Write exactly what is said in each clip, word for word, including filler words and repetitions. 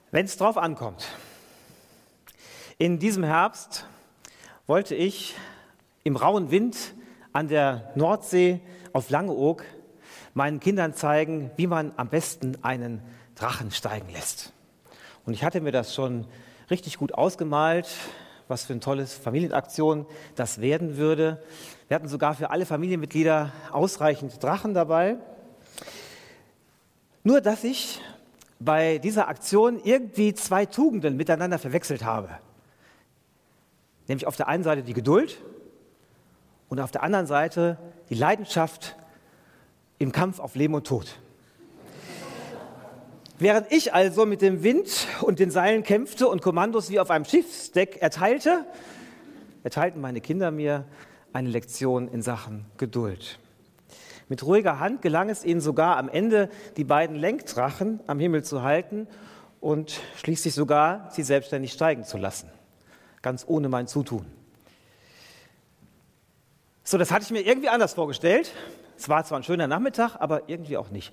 Wenn es drauf ankommt. In diesem Herbst wollte ich im rauen Wind an der Nordsee auf Langeoog meinen Kindern zeigen, wie man am besten einen Drachen steigen lässt. Und ich hatte mir das schon richtig gut ausgemalt, was für eine tolle Familienaktion das werden würde. Wir hatten sogar für alle Familienmitglieder ausreichend Drachen dabei. Nur dass ich bei dieser Aktion irgendwie zwei Tugenden miteinander verwechselt habe. Nämlich auf der einen Seite die Geduld und auf der anderen Seite die Leidenschaft im Kampf auf Leben und Tod. Während ich also mit dem Wind und den Seilen kämpfte und Kommandos wie auf einem Schiffsdeck erteilte, erteilten meine Kinder mir eine Lektion in Sachen Geduld. Mit ruhiger Hand gelang es ihnen sogar am Ende, die beiden Lenkdrachen am Himmel zu halten und schließlich sogar sie selbstständig steigen zu lassen. Ganz ohne mein Zutun. So, das hatte ich mir irgendwie anders vorgestellt. Es war zwar ein schöner Nachmittag, aber irgendwie auch nicht.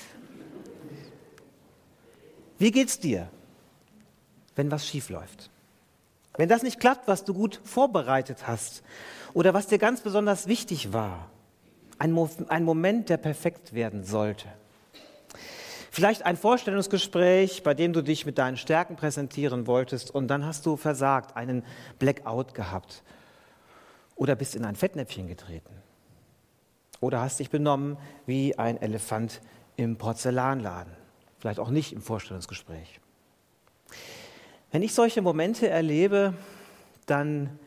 Wie geht's dir, wenn was schief läuft? Wenn das nicht klappt, was du gut vorbereitet hast oder was dir ganz besonders wichtig war? Ein, Mo- ein Moment, der perfekt werden sollte. Vielleicht ein Vorstellungsgespräch, bei dem du dich mit deinen Stärken präsentieren wolltest und dann hast du versagt, einen Blackout gehabt oder bist in ein Fettnäpfchen getreten oder hast dich benommen wie ein Elefant im Porzellanladen, vielleicht auch nicht im Vorstellungsgespräch. Wenn ich solche Momente erlebe, dann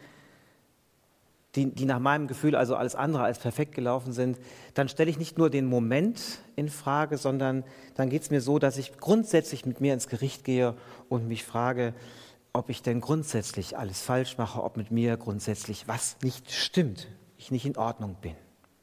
Die, die nach meinem Gefühl also alles andere als perfekt gelaufen sind, dann stelle ich nicht nur den Moment in Frage, sondern dann geht es mir so, dass ich grundsätzlich mit mir ins Gericht gehe und mich frage, ob ich denn grundsätzlich alles falsch mache, ob mit mir grundsätzlich was nicht stimmt, ich nicht in Ordnung bin.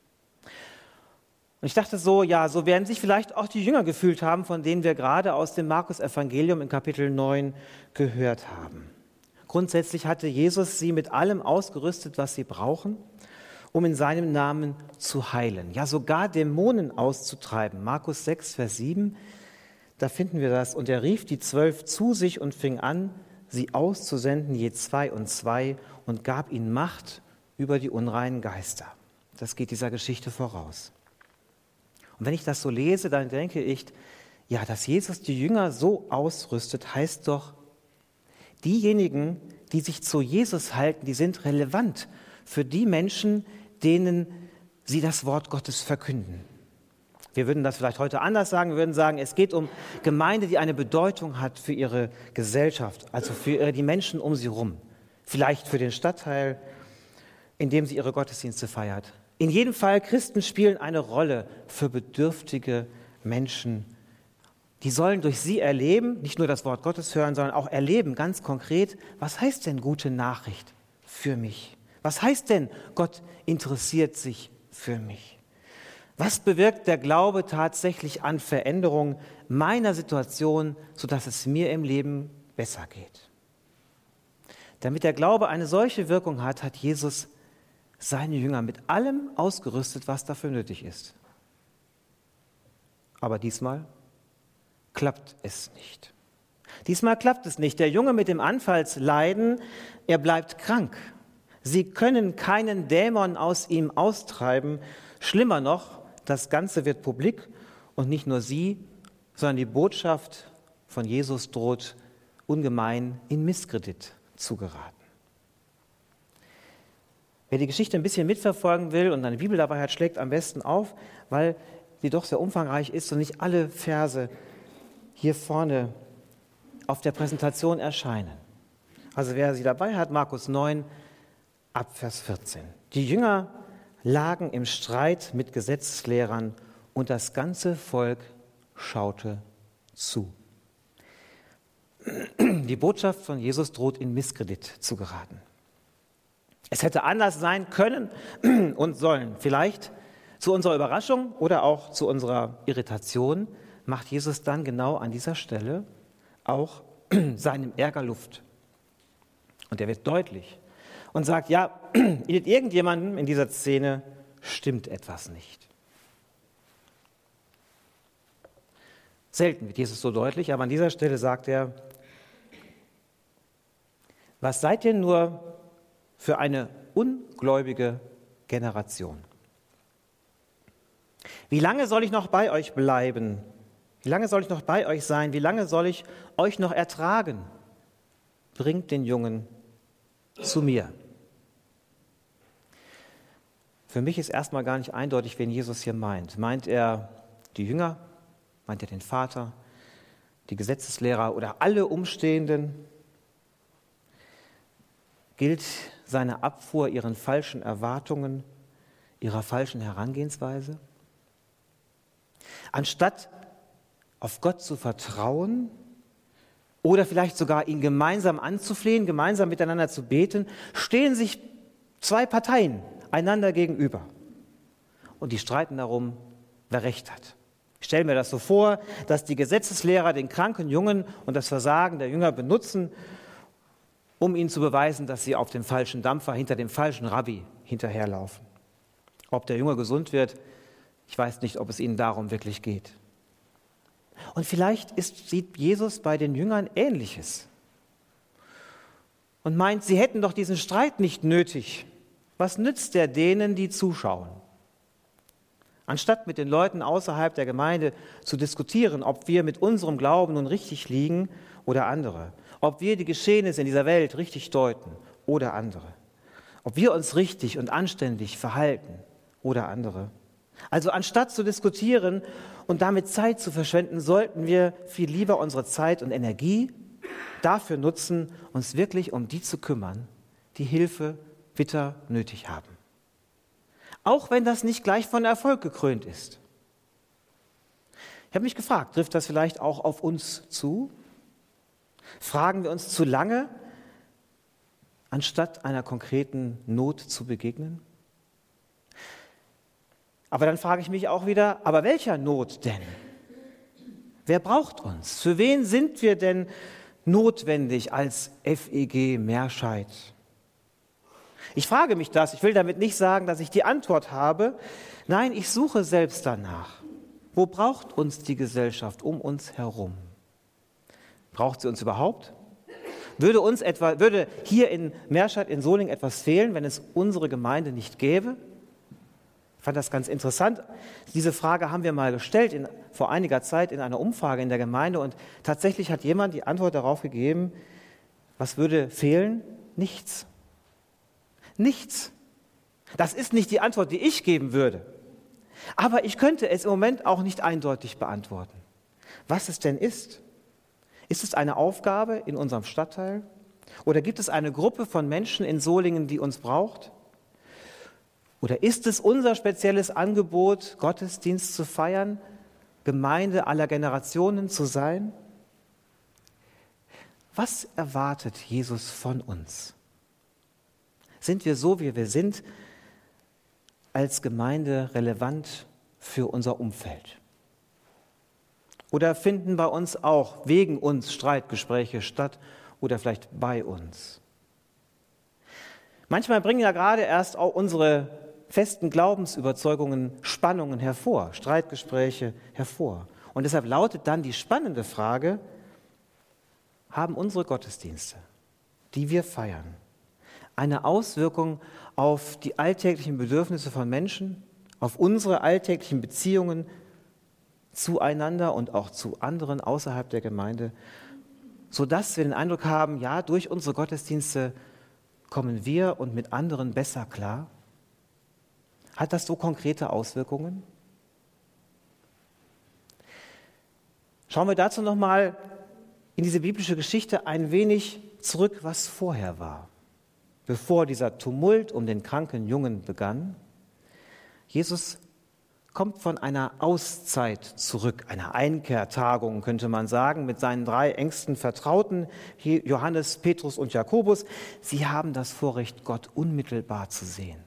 Und ich dachte so, ja, so werden sich vielleicht auch die Jünger gefühlt haben, von denen wir gerade aus dem Markus-Evangelium in Kapitel neun gehört haben. Grundsätzlich hatte Jesus sie mit allem ausgerüstet, was sie brauchen, um in seinem Namen zu heilen. Ja, sogar Dämonen auszutreiben. Markus sechs, Vers sieben, da finden wir das. Und er rief die Zwölf zu sich und fing an, sie auszusenden, je zwei und zwei, und gab ihnen Macht über die unreinen Geister. Das geht dieser Geschichte voraus. Und wenn ich das so lese, dann denke ich, ja, dass Jesus die Jünger so ausrüstet, heißt doch, diejenigen, die sich zu Jesus halten, die sind relevant für die Menschen, denen sie das Wort Gottes verkünden. Wir würden das vielleicht heute anders sagen. Wir würden sagen, es geht um Gemeinde, die eine Bedeutung hat für ihre Gesellschaft, also für die Menschen um sie herum. Vielleicht für den Stadtteil, in dem sie ihre Gottesdienste feiert. In jedem Fall, Christen spielen eine Rolle für bedürftige Menschen. Die sollen durch sie erleben, nicht nur das Wort Gottes hören, sondern auch erleben, ganz konkret, was heißt denn gute Nachricht für mich? Was heißt denn, Gott interessiert sich für mich? Was bewirkt der Glaube tatsächlich an Veränderung meiner Situation, sodass es mir im Leben besser geht? Damit der Glaube eine solche Wirkung hat, hat Jesus seine Jünger mit allem ausgerüstet, was dafür nötig ist. Aber diesmal klappt es nicht. Diesmal klappt es nicht. Der Junge mit dem Anfallsleiden, er bleibt krank. Sie können keinen Dämon aus ihm austreiben. Schlimmer noch, das Ganze wird publik und nicht nur sie, sondern die Botschaft von Jesus droht ungemein in Misskredit zu geraten. Wer die Geschichte ein bisschen mitverfolgen will und eine Bibel dabei hat, schlägt am besten auf, weil sie doch sehr umfangreich ist und nicht alle Verse hier vorne auf der Präsentation erscheinen. Also wer sie dabei hat, Markus neun, ab Vers vierzehn. Die Jünger lagen im Streit mit Gesetzeslehrern und das ganze Volk schaute zu. Die Botschaft von Jesus droht in Misskredit zu geraten. Es hätte anders sein können und sollen. Vielleicht zu unserer Überraschung oder auch zu unserer Irritation macht Jesus dann genau an dieser Stelle auch seinem Ärger Luft. Und er wird deutlich und sagt, ja, mit irgendjemandem in dieser Szene stimmt etwas nicht. Selten wird Jesus so deutlich, aber an dieser Stelle sagt er, Was seid ihr nur für eine ungläubige Generation? Wie lange soll ich noch bei euch bleiben? Wie lange soll ich noch bei euch sein? Wie lange soll ich euch noch ertragen? Bringt den Jungen zu mir. Für mich ist erstmal gar nicht eindeutig, wen Jesus hier meint. Meint er die Jünger? Meint er den Vater? Die Gesetzeslehrer oder alle Umstehenden? Gilt seine Abfuhr ihren falschen Erwartungen, ihrer falschen Herangehensweise? Anstatt auf Gott zu vertrauen oder vielleicht sogar ihn gemeinsam anzuflehen, gemeinsam miteinander zu beten, stehen sich zwei Parteien einander gegenüber. Und die streiten darum, wer Recht hat. Ich stelle mir das so vor, dass die Gesetzeslehrer den kranken Jungen und das Versagen der Jünger benutzen, um ihnen zu beweisen, dass sie auf dem falschen Dampfer hinter dem falschen Rabbi hinterherlaufen. Ob der Junge gesund wird, ich weiß nicht, ob es ihnen darum wirklich geht. Und vielleicht ist, sieht Jesus bei den Jüngern Ähnliches und meint, sie hätten doch diesen Streit nicht nötig. Was nützt der denen, die zuschauen? Anstatt mit den Leuten außerhalb der Gemeinde zu diskutieren, ob wir mit unserem Glauben nun richtig liegen oder andere, ob wir die Geschehnisse in dieser Welt richtig deuten oder andere, ob wir uns richtig und anständig verhalten oder andere. Also anstatt zu diskutieren und damit Zeit zu verschwenden, sollten wir viel lieber unsere Zeit und Energie dafür nutzen, uns wirklich um die zu kümmern, die Hilfe bitter nötig haben. Auch wenn das nicht gleich von Erfolg gekrönt ist. Ich habe mich gefragt, trifft das vielleicht auch auf uns zu? Fragen wir uns zu lange, anstatt einer konkreten Not zu begegnen? Aber dann frage ich mich auch wieder, aber welcher Not denn? Wer braucht uns? Für wen sind wir denn notwendig als F E G Meerscheid? Ich frage mich das, ich will damit nicht sagen, dass ich die Antwort habe. Nein, ich suche selbst danach. Wo braucht uns die Gesellschaft um uns herum? Braucht sie uns überhaupt? Würde uns etwa, würde hier in Meerscheid in Solingen etwas fehlen, wenn es unsere Gemeinde nicht gäbe? Ich fand das ganz interessant. Diese Frage haben wir mal gestellt in, vor einiger Zeit in einer Umfrage in der Gemeinde und tatsächlich hat jemand die Antwort darauf gegeben, was würde fehlen? Nichts. Nichts. Das ist nicht die Antwort, die ich geben würde. Aber ich könnte es im Moment auch nicht eindeutig beantworten. Was es denn ist? Ist es eine Aufgabe in unserem Stadtteil? Oder gibt es eine Gruppe von Menschen in Solingen, die uns braucht? Oder ist es unser spezielles Angebot, Gottesdienst zu feiern, Gemeinde aller Generationen zu sein? Was erwartet Jesus von uns? Sind wir so, wie wir sind, als Gemeinde relevant für unser Umfeld? Oder finden bei uns auch wegen uns Streitgespräche statt oder vielleicht bei uns? Manchmal bringen ja gerade erst auch unsere festen Glaubensüberzeugungen Spannungen hervor, Streitgespräche hervor. Und deshalb lautet dann die spannende Frage, haben unsere Gottesdienste, die wir feiern, eine Auswirkung auf die alltäglichen Bedürfnisse von Menschen, auf unsere alltäglichen Beziehungen zueinander und auch zu anderen außerhalb der Gemeinde, sodass wir den Eindruck haben, ja, durch unsere Gottesdienste kommen wir und mit anderen besser klar? Hat das so konkrete Auswirkungen? Schauen wir dazu nochmal in diese biblische Geschichte ein wenig zurück, was vorher war. Bevor dieser Tumult um den kranken Jungen begann. Jesus kommt von einer Auszeit zurück, einer Einkehrtagung, könnte man sagen, mit seinen drei engsten Vertrauten, Johannes, Petrus und Jakobus. Sie haben das Vorrecht, Gott unmittelbar zu sehen.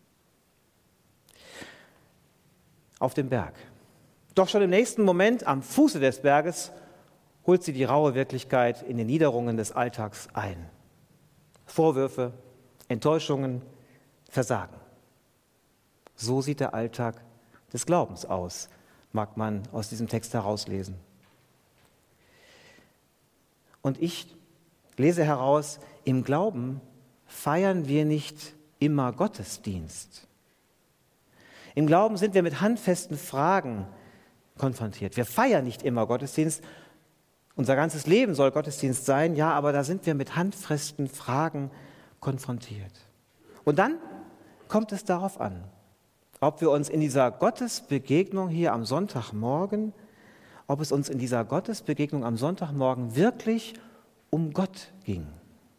Auf dem Berg. Doch schon im nächsten Moment, am Fuße des Berges, holt sie die raue Wirklichkeit in den Niederungen des Alltags ein. Vorwürfe, Enttäuschungen, Versagen. So sieht der Alltag des Glaubens aus, mag man aus diesem Text herauslesen. Und ich lese heraus, im Glauben feiern wir nicht immer Gottesdienst. Im Glauben sind wir mit handfesten Fragen konfrontiert. Wir feiern nicht immer Gottesdienst. Unser ganzes Leben soll Gottesdienst sein, ja, aber da sind wir mit handfesten Fragen konfrontiert. Und dann kommt es darauf an, ob wir uns in dieser Gottesbegegnung hier am Sonntagmorgen, ob es uns in dieser Gottesbegegnung am Sonntagmorgen wirklich um Gott ging.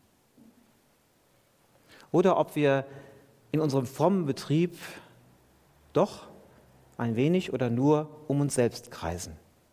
Oder ob wir in unserem frommen Betrieb doch ein wenig oder nur um uns selbst kreisen.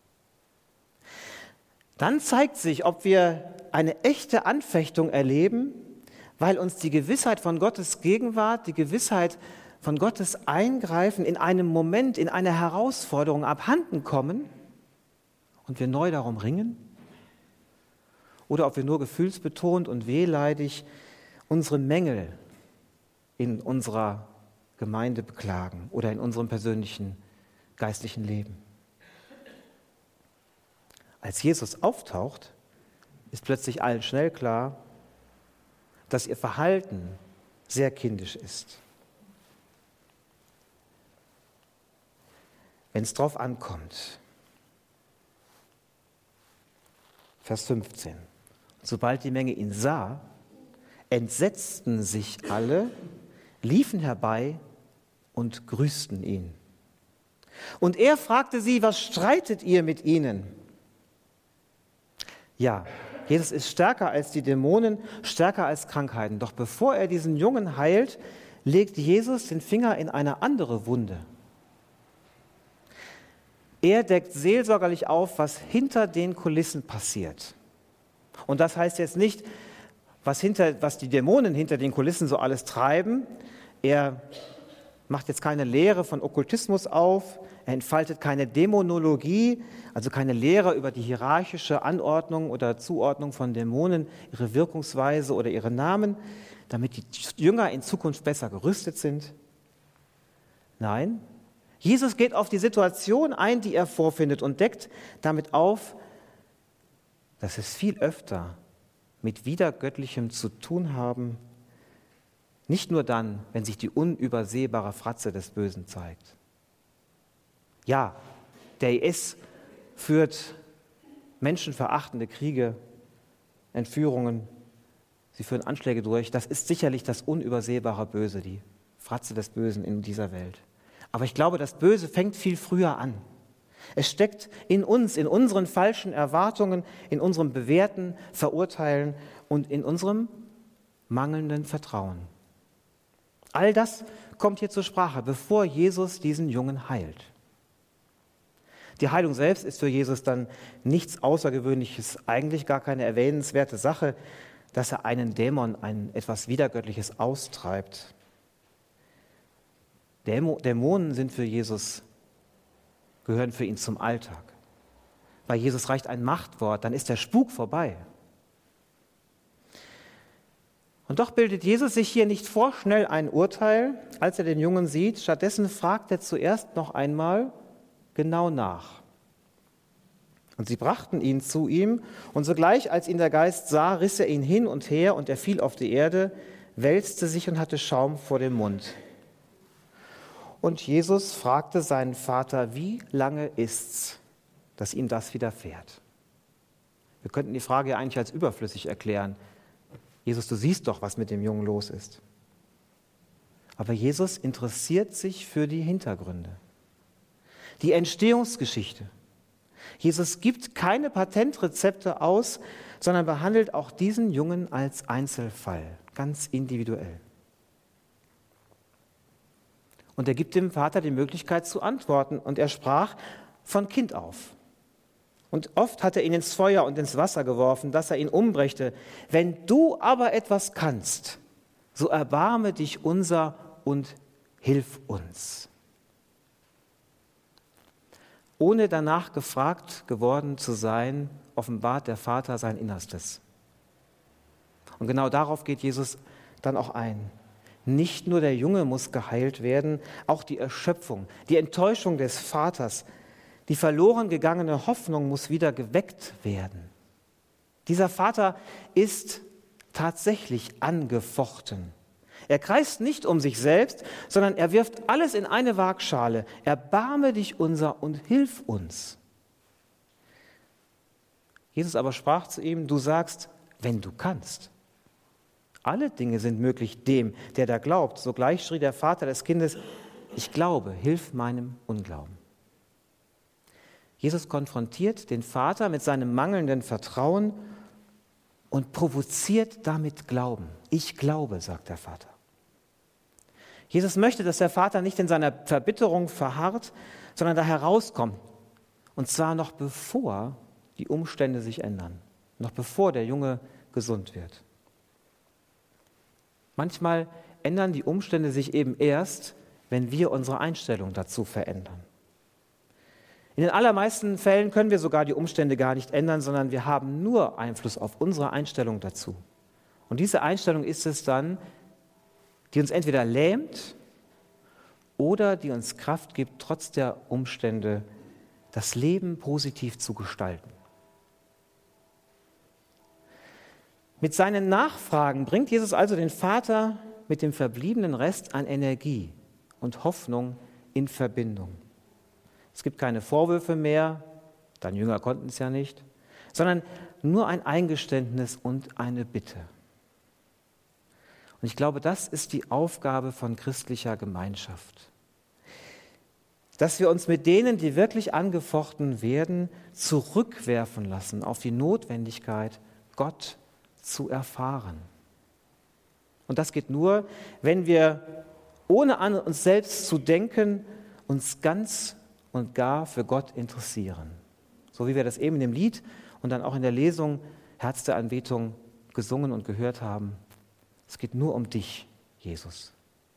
Dann zeigt sich, ob wir eine echte Anfechtung erleben, weil uns die Gewissheit von Gottes Gegenwart, die Gewissheit von Gottes Eingreifen in einem Moment, in einer Herausforderung abhanden kommen und wir neu darum ringen. Oder ob wir nur gefühlsbetont und wehleidig unsere Mängel in unserer Gemeinde beklagen oder in unserem persönlichen geistlichen Leben. Als Jesus auftaucht, ist plötzlich allen schnell klar, dass ihr Verhalten sehr kindisch ist. Wenn es drauf ankommt. Vers fünfzehn. Sobald die Menge ihn sah, entsetzten sich alle, liefen herbei und grüßten ihn. Und er fragte sie, was streitet ihr mit ihnen? Ja, Jesus ist stärker als die Dämonen, stärker als Krankheiten. Doch bevor er diesen Jungen heilt, legt Jesus den Finger in eine andere Wunde. Er deckt seelsorgerlich auf, was hinter den Kulissen passiert. Und das heißt jetzt nicht, was, hinter, was die Dämonen hinter den Kulissen so alles treiben. Er macht jetzt keine Lehre von Okkultismus auf, er entfaltet keine Dämonologie, also keine Lehre über die hierarchische Anordnung oder Zuordnung von Dämonen, ihre Wirkungsweise oder ihre Namen, damit die Jünger in Zukunft besser gerüstet sind. Nein, Jesus geht auf die Situation ein, die er vorfindet und deckt damit auf, dass es viel öfter mit Widergöttlichem zu tun haben, nicht nur dann, wenn sich die unübersehbare Fratze des Bösen zeigt. Ja, der I S führt menschenverachtende Kriege, Entführungen, sie führen Anschläge durch. Das ist sicherlich das unübersehbare Böse, die Fratze des Bösen in dieser Welt. Aber ich glaube, das Böse fängt viel früher an. Es steckt in uns, in unseren falschen Erwartungen, in unserem Bewerten, Verurteilen und in unserem mangelnden Vertrauen. All das kommt hier zur Sprache, bevor Jesus diesen Jungen heilt. Die Heilung selbst ist für Jesus dann nichts Außergewöhnliches, eigentlich gar keine erwähnenswerte Sache, dass er einen Dämon, ein etwas Widergöttliches austreibt. Dämonen sind für Jesus, gehören für ihn zum Alltag. Bei Jesus reicht ein Machtwort, dann ist der Spuk vorbei. Und doch bildet Jesus sich hier nicht vorschnell ein Urteil, als er den Jungen sieht. Stattdessen fragt er zuerst noch einmal genau nach. Und sie brachten ihn zu ihm, und sogleich, als ihn der Geist sah, riss er ihn hin und her, und er fiel auf die Erde, wälzte sich und hatte Schaum vor dem Mund. Und Jesus fragte seinen Vater, wie lange ist's, dass ihm das widerfährt? Wir könnten die Frage ja eigentlich als überflüssig erklären. Jesus, du siehst doch, was mit dem Jungen los ist. Aber Jesus interessiert sich für die Hintergründe, die Entstehungsgeschichte. Jesus gibt keine Patentrezepte aus, sondern behandelt auch diesen Jungen als Einzelfall, ganz individuell. Und er gibt dem Vater die Möglichkeit zu antworten. Und er sprach von Kind auf. Und oft hat er ihn ins Feuer und ins Wasser geworfen, dass er ihn umbrächte. Wenn du aber etwas kannst, so erbarme dich unser und hilf uns. Ohne danach gefragt geworden zu sein, offenbart der Vater sein Innerstes. Und genau darauf geht Jesus dann auch ein. Nicht nur der Junge muss geheilt werden, auch die Erschöpfung, die Enttäuschung des Vaters, die verloren gegangene Hoffnung muss wieder geweckt werden. Dieser Vater ist tatsächlich angefochten. Er kreist nicht um sich selbst, sondern er wirft alles in eine Waagschale. Erbarme dich unser und hilf uns. Jesus aber sprach zu ihm, du sagst, wenn du kannst. Alle Dinge sind möglich dem, der da glaubt. Sogleich schrie der Vater des Kindes, ich glaube, hilf meinem Unglauben. Jesus konfrontiert den Vater mit seinem mangelnden Vertrauen und provoziert damit Glauben. Ich glaube, sagt der Vater. Jesus möchte, dass der Vater nicht in seiner Verbitterung verharrt, sondern da herauskommt. Und zwar noch bevor die Umstände sich ändern, noch bevor der Junge gesund wird. Manchmal ändern die Umstände sich eben erst, wenn wir unsere Einstellung dazu verändern. In den allermeisten Fällen können wir sogar die Umstände gar nicht ändern, sondern wir haben nur Einfluss auf unsere Einstellung dazu. Und diese Einstellung ist es dann, die uns entweder lähmt oder die uns Kraft gibt, trotz der Umstände das Leben positiv zu gestalten. Mit seinen Nachfragen bringt Jesus also den Vater mit dem verbliebenen Rest an Energie und Hoffnung in Verbindung. Es gibt keine Vorwürfe mehr, deine Jünger konnten es ja nicht, sondern nur ein Eingeständnis und eine Bitte. Und ich glaube, das ist die Aufgabe von christlicher Gemeinschaft. Dass wir uns mit denen, die wirklich angefochten werden, zurückwerfen lassen auf die Notwendigkeit, Gott zu erfahren. Und das geht nur, wenn wir, ohne an uns selbst zu denken, uns ganz und gar für Gott interessieren. So wie wir das eben in dem Lied und dann auch in der Lesung Herz der Anbetung gesungen und gehört haben. Es geht nur um dich, Jesus.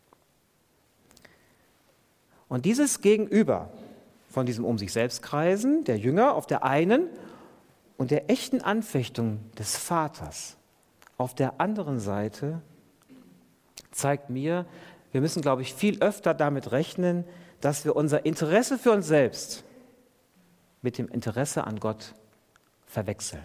Und dieses Gegenüber von diesem um sich selbst kreisen, der Jünger auf der einen und der echten Anfechtung des Vaters auf der anderen Seite zeigt mir, wir müssen, glaube ich, viel öfter damit rechnen, dass wir unser Interesse für uns selbst mit dem Interesse an Gott verwechseln.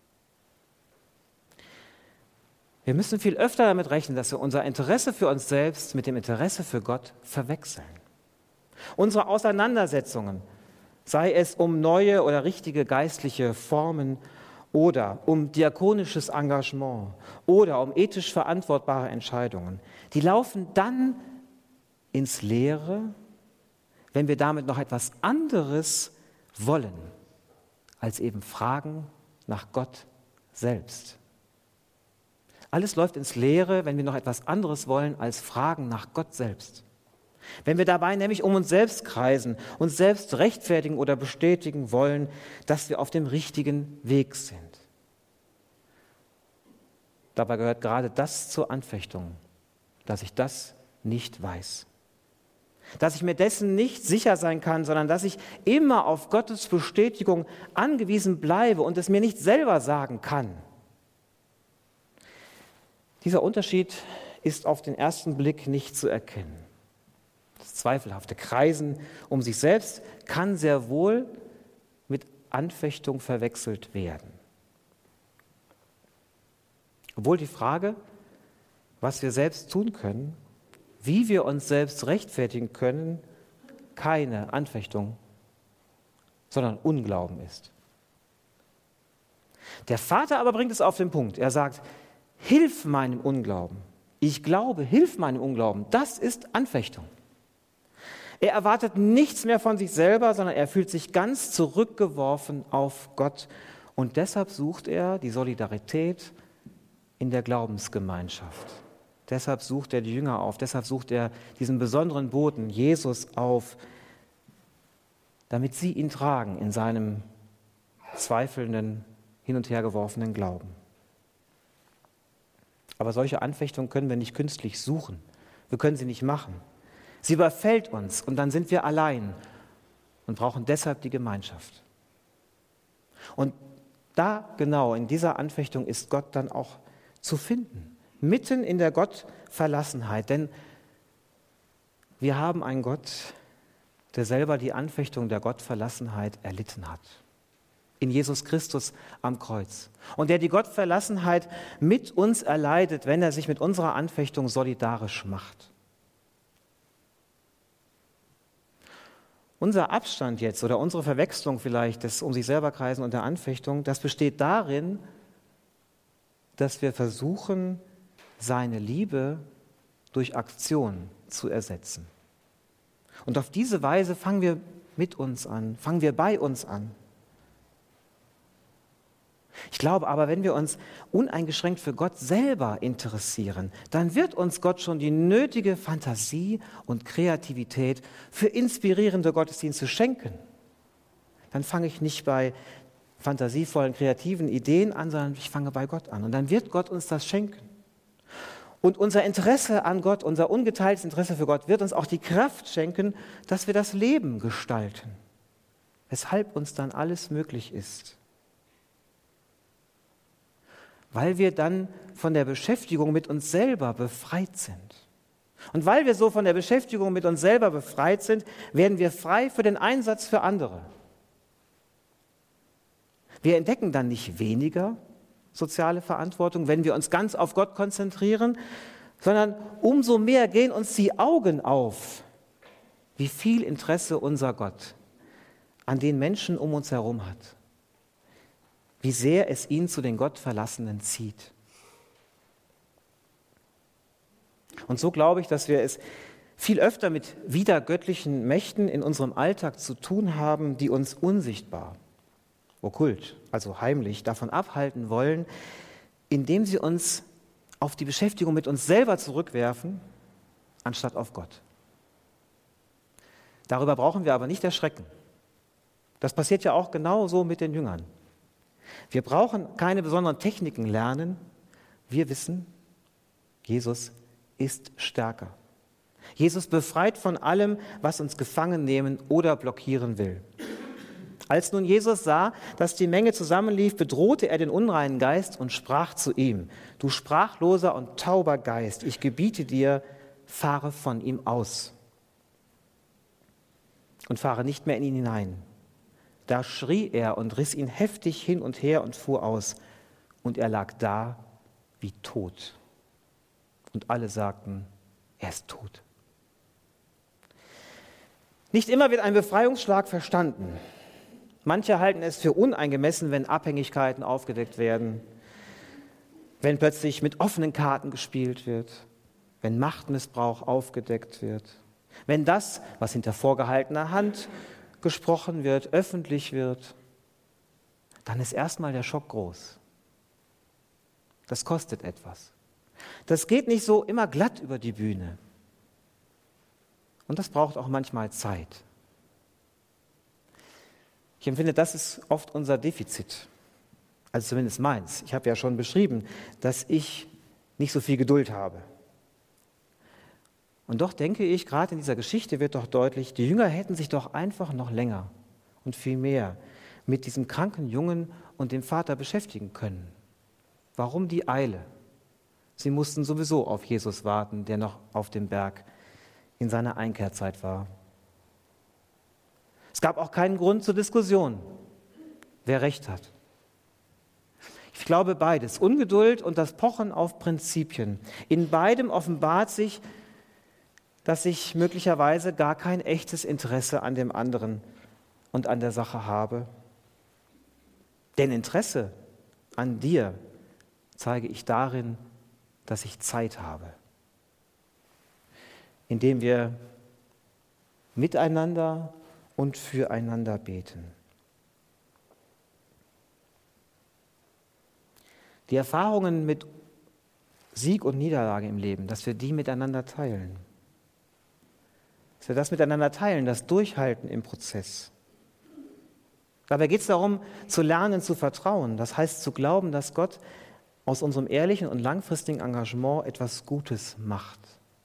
Wir müssen viel öfter damit rechnen, dass wir unser Interesse für uns selbst mit dem Interesse für Gott verwechseln. Unsere Auseinandersetzungen, sei es um neue oder richtige geistliche Formen oder um diakonisches Engagement oder um ethisch verantwortbare Entscheidungen, die laufen dann ins Leere, wenn wir damit noch etwas anderes wollen, als eben Fragen nach Gott selbst. Alles läuft ins Leere, wenn wir noch etwas anderes wollen, als Fragen nach Gott selbst. Wenn wir dabei nämlich um uns selbst kreisen, uns selbst rechtfertigen oder bestätigen wollen, dass wir auf dem richtigen Weg sind. Dabei gehört gerade das zur Anfechtung, dass ich das nicht weiß. Dass ich mir dessen nicht sicher sein kann, sondern dass ich immer auf Gottes Bestätigung angewiesen bleibe und es mir nicht selber sagen kann. Dieser Unterschied ist auf den ersten Blick nicht zu erkennen. Das zweifelhafte Kreisen um sich selbst kann sehr wohl mit Anfechtung verwechselt werden. Obwohl die Frage, was wir selbst tun können, wie wir uns selbst rechtfertigen können, keine Anfechtung, sondern Unglauben ist. Der Vater aber bringt es auf den Punkt. Er sagt, hilf meinem Unglauben. Ich glaube, hilf meinem Unglauben. Das ist Anfechtung. Er erwartet nichts mehr von sich selber, sondern er fühlt sich ganz zurückgeworfen auf Gott. Und deshalb sucht er die Solidarität in der Glaubensgemeinschaft. Deshalb sucht er die Jünger auf, deshalb sucht er diesen besonderen Boten, Jesus, auf, damit sie ihn tragen in seinem zweifelnden, hin und her geworfenen Glauben. Aber solche Anfechtung können wir nicht künstlich suchen. Wir können sie nicht machen. Sie überfällt uns und dann sind wir allein und brauchen deshalb die Gemeinschaft. Und da genau in dieser Anfechtung ist Gott dann auch zu finden, mitten in der Gottverlassenheit. Denn wir haben einen Gott, der selber die Anfechtung der Gottverlassenheit erlitten hat. in Jesus Christus am Kreuz. Und der die Gottverlassenheit mit uns erleidet, wenn er sich mit unserer Anfechtung solidarisch macht. Unser Abstand jetzt oder unsere Verwechslung vielleicht des um sich selber Kreisen und der Anfechtung, das besteht darin, dass wir versuchen, seine Liebe durch Aktion zu ersetzen. Und auf diese Weise fangen wir mit uns an, fangen wir bei uns an. Ich glaube aber, wenn wir uns uneingeschränkt für Gott selber interessieren, dann wird uns Gott schon die nötige Fantasie und Kreativität für inspirierende Gottesdienste schenken. Dann fange ich nicht bei fantasievollen, kreativen Ideen an, sondern ich fange bei Gott an. Und dann wird Gott uns das schenken. Und unser Interesse an Gott, unser ungeteiltes Interesse für Gott, wird uns auch die Kraft schenken, dass wir das Leben gestalten, weshalb uns dann alles möglich ist. Weil wir dann von der Beschäftigung mit uns selber befreit sind. Und weil wir so von der Beschäftigung mit uns selber befreit sind, werden wir frei für den Einsatz für andere. Wir entdecken dann nicht weniger soziale Verantwortung, wenn wir uns ganz auf Gott konzentrieren, sondern umso mehr gehen uns die Augen auf, wie viel Interesse unser Gott an den Menschen um uns herum hat. Wie sehr es ihn zu den Gottverlassenen zieht. Und so glaube ich, dass wir es viel öfter mit widergöttlichen Mächten in unserem Alltag zu tun haben, die uns unsichtbar, okkult, also heimlich, davon abhalten wollen, indem sie uns auf die Beschäftigung mit uns selber zurückwerfen, anstatt auf Gott. Darüber brauchen wir aber nicht erschrecken. Das passiert ja auch genauso mit den Jüngern. Wir brauchen keine besonderen Techniken lernen. Wir wissen, Jesus ist stärker. Jesus befreit von allem, was uns gefangen nehmen oder blockieren will. Als nun Jesus sah, dass die Menge zusammenlief, bedrohte er den unreinen Geist und sprach zu ihm: Du sprachloser und tauber Geist, ich gebiete dir, fahre von ihm aus und fahre nicht mehr in ihn hinein. Da schrie er und riss ihn heftig hin und her und fuhr aus. Und er lag da wie tot. Und alle sagten, er ist tot. Nicht immer wird ein Befreiungsschlag verstanden. Manche halten es für unangemessen, wenn Abhängigkeiten aufgedeckt werden, wenn plötzlich mit offenen Karten gespielt wird, wenn Machtmissbrauch aufgedeckt wird, wenn das, was hinter vorgehaltener Hand gesprochen wird, öffentlich wird, dann ist erstmal der Schock groß. Das kostet etwas. Das geht nicht so immer glatt über die Bühne. Und das braucht auch manchmal Zeit. Ich empfinde, das ist oft unser Defizit. Also zumindest meins. Ich habe ja schon beschrieben, dass ich nicht so viel Geduld habe. Und doch denke ich, gerade in dieser Geschichte wird doch deutlich, die Jünger hätten sich doch einfach noch länger und viel mehr mit diesem kranken Jungen und dem Vater beschäftigen können. Warum die Eile? Sie mussten sowieso auf Jesus warten, der noch auf dem Berg in seiner Einkehrzeit war. Es gab auch keinen Grund zur Diskussion, wer recht hat. Ich glaube beides, Ungeduld und das Pochen auf Prinzipien. In beidem offenbart sich, dass ich möglicherweise gar kein echtes Interesse an dem anderen und an der Sache habe. Denn Interesse an dir zeige ich darin, dass ich Zeit habe. Indem wir miteinander und füreinander beten. Die Erfahrungen mit Sieg und Niederlage im Leben, dass wir die miteinander teilen. Dass wir das miteinander teilen, das Durchhalten im Prozess. Dabei geht es darum, zu lernen, zu vertrauen. Das heißt, zu glauben, dass Gott aus unserem ehrlichen und langfristigen Engagement etwas Gutes macht.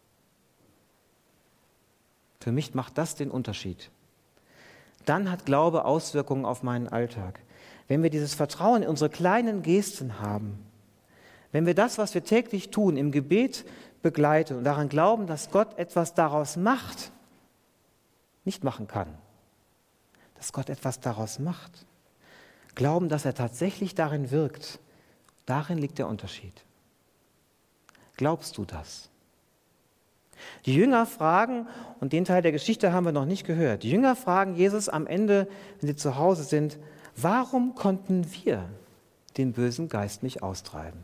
Für mich macht das den Unterschied. Dann hat Glaube Auswirkungen auf meinen Alltag. Wenn wir dieses Vertrauen in unsere kleinen Gesten haben, wenn wir das, was wir täglich tun, im Gebet begleiten und daran glauben, dass Gott etwas daraus macht, nicht machen kann, dass Gott etwas daraus macht, glauben, dass er tatsächlich darin wirkt. Darin liegt der Unterschied. Glaubst du das? Die Jünger fragen, und den Teil der Geschichte haben wir noch nicht gehört, die Jünger fragen Jesus am Ende, wenn sie zu Hause sind, warum konnten wir den bösen Geist nicht austreiben?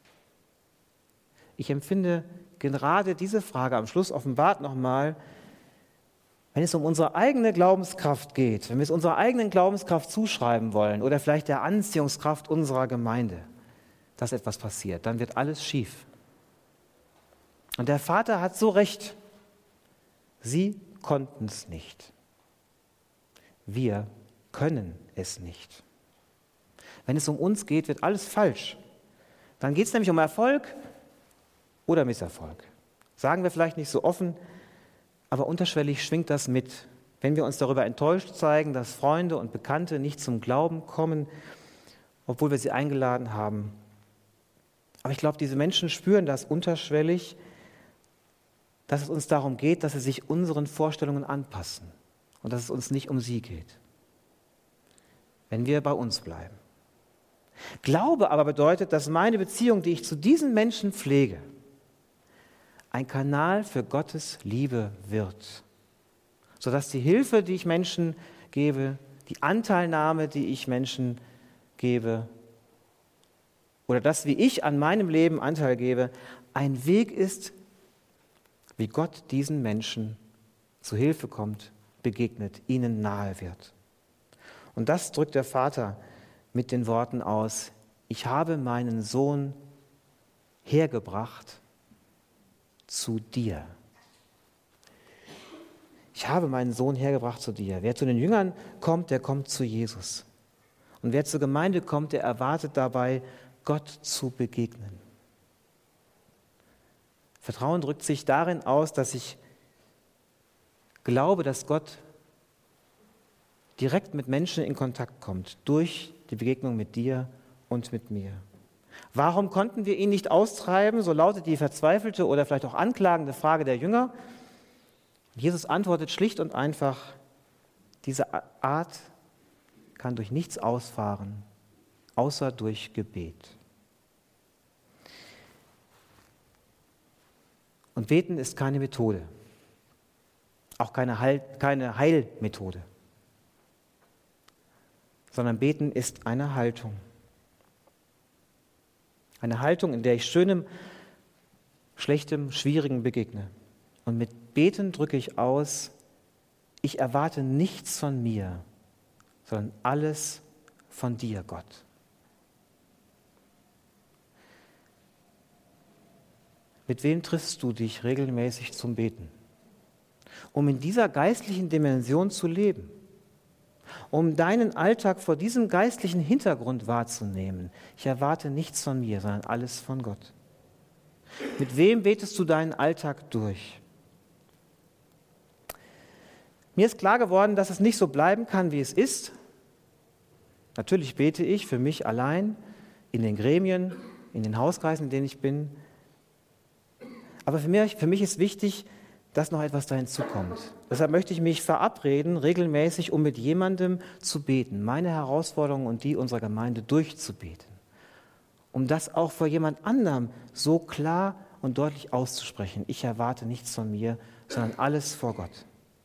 Ich empfinde gerade diese Frage am Schluss offenbart nochmal, wenn es um unsere eigene Glaubenskraft geht, wenn wir es unserer eigenen Glaubenskraft zuschreiben wollen oder vielleicht der Anziehungskraft unserer Gemeinde, dass etwas passiert, dann wird alles schief. Und der Vater hat so recht. Sie konnten es nicht. Wir können es nicht. Wenn es um uns geht, wird alles falsch. Dann geht es nämlich um Erfolg oder Misserfolg. Sagen wir vielleicht nicht so offen, aber unterschwellig schwingt das mit. Wenn wir uns darüber enttäuscht zeigen, dass Freunde und Bekannte nicht zum Glauben kommen, obwohl wir sie eingeladen haben. Aber ich glaube, diese Menschen spüren das unterschwellig, dass es uns darum geht, dass sie sich unseren Vorstellungen anpassen und dass es uns nicht um sie geht, wenn wir bei uns bleiben. Glaube aber bedeutet, dass meine Beziehung, die ich zu diesen Menschen pflege, ein Kanal für Gottes Liebe wird, sodass die Hilfe, die ich Menschen gebe, die Anteilnahme, die ich Menschen gebe, oder das, wie ich an meinem Leben Anteil gebe, ein Weg ist, wie Gott diesen Menschen zu Hilfe kommt, begegnet, ihnen nahe wird. Und das drückt der Vater mit den Worten aus: Ich habe meinen Sohn hergebracht zu dir. Ich habe meinen Sohn hergebracht zu dir. Wer zu den Jüngern kommt, der kommt zu Jesus. Und wer zur Gemeinde kommt, der erwartet dabei, Gott zu begegnen. Vertrauen drückt sich darin aus, dass ich glaube, dass Gott direkt mit Menschen in Kontakt kommt, durch die Begegnung mit dir und mit mir. Warum konnten wir ihn nicht austreiben? So lautet die verzweifelte oder vielleicht auch anklagende Frage der Jünger. Jesus antwortet schlicht und einfach: Diese Art kann durch nichts ausfahren, außer durch Gebet. Und beten ist keine Methode, auch keine, Heil, keine Heilmethode, sondern beten ist eine Haltung. Eine Haltung, in der ich Schönem, Schlechtem, Schwierigem begegne. Und mit Beten drücke ich aus, ich erwarte nichts von mir, sondern alles von dir, Gott. Mit wem triffst du dich regelmäßig zum Beten? Um in dieser geistlichen Dimension zu leben, um deinen Alltag vor diesem geistlichen Hintergrund wahrzunehmen. Ich erwarte nichts von mir, sondern alles von Gott. Mit wem betest du deinen Alltag durch? Mir ist klar geworden, dass es nicht so bleiben kann, wie es ist. Natürlich bete ich für mich allein, in den Gremien, in den Hauskreisen, in denen ich bin. Aber für mich, für mich ist wichtig, dass noch etwas da hinzukommt. Deshalb möchte ich mich verabreden, regelmäßig, um mit jemandem zu beten, meine Herausforderungen und die unserer Gemeinde durchzubeten. Um das auch vor jemand anderem so klar und deutlich auszusprechen. Ich erwarte nichts von mir, sondern alles vor Gott.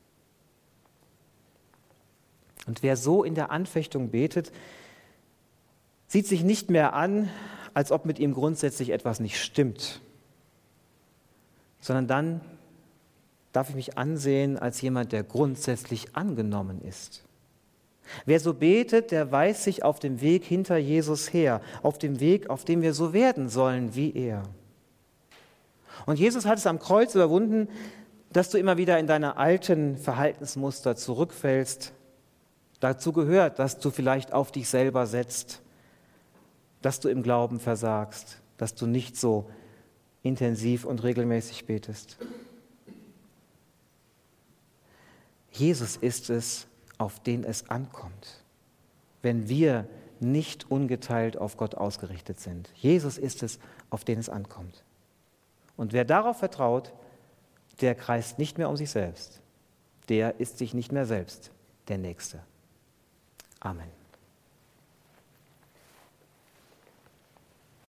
Und wer so in der Anfechtung betet, sieht sich nicht mehr an, als ob mit ihm grundsätzlich etwas nicht stimmt, sondern dann darf ich mich ansehen als jemand, der grundsätzlich angenommen ist. Wer so betet, der weiß sich auf dem Weg hinter Jesus her, auf dem Weg, auf dem wir so werden sollen wie er. Und Jesus hat es am Kreuz überwunden, dass du immer wieder in deine alten Verhaltensmuster zurückfällst. Dazu gehört, dass du vielleicht auf dich selber setzt, dass du im Glauben versagst, dass du nicht so intensiv und regelmäßig betest. Jesus ist es, auf den es ankommt, wenn wir nicht ungeteilt auf Gott ausgerichtet sind. Jesus ist es, auf den es ankommt. Und wer darauf vertraut, der kreist nicht mehr um sich selbst. Der ist sich nicht mehr selbst der Nächste. Amen.